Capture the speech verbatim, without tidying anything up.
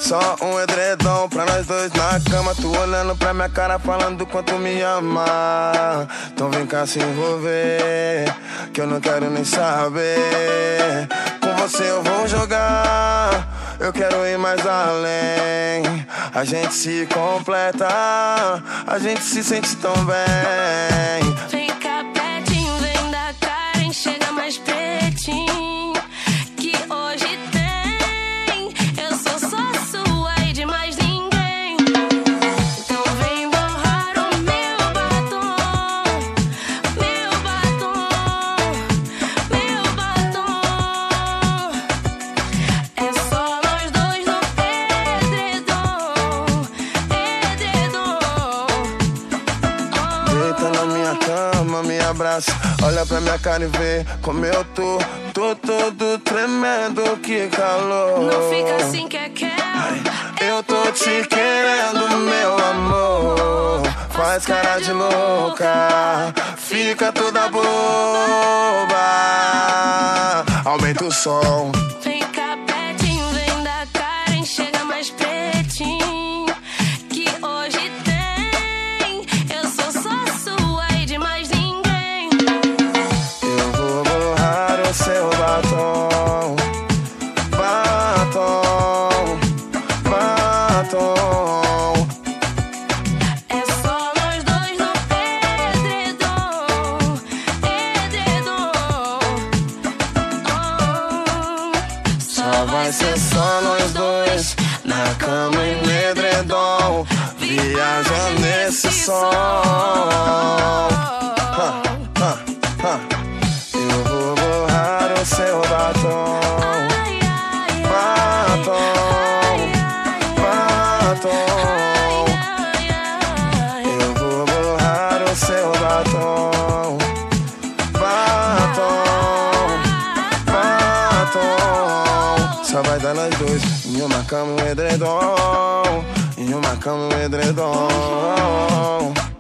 Só um edredom pra nós dois na cama. Tu olhando pra minha cara falando do quanto me ama. Então vem cá se envolver, que eu não quero nem saber. Com você eu vou jogar, eu quero ir mais além. A gente se completa, a gente se sente tão bem. Vem cá pertinho, vem da cara, chega mais pertinho, que hoje tem. Eu sou só sua e de mais ninguém. Então vem borrar o meu batom, meu batom, meu batom. É só nós dois no edredom, edredom. Deita na minha cama, me abraça, olha pra minha cara e vê como eu tô. Tô todo tremendo, que calor. Não fica assim que é quer. Eu tô te querendo, meu amor. Faz cara de louca, fica toda boba. Aumenta o som. Vem cá pertinho, vem da cara, chega mais pertinho, que hoje tem. Eu sou só sua e de mais ninguém. Eu vou borrar o seu batom, batom, batom. É só nós dois no edredom, edredom. Só vai ser só nós dois, na cama e no edredom, viaja nesse som. Ha, ha, ha. Eu vou borrar o seu batom, Ai, ai, batom, batom. ai, ai. Eu vou borrar o seu batom, batom, batom. Só vai dar nós dois, em uma cama e um edredom, em uma cama e um edredom.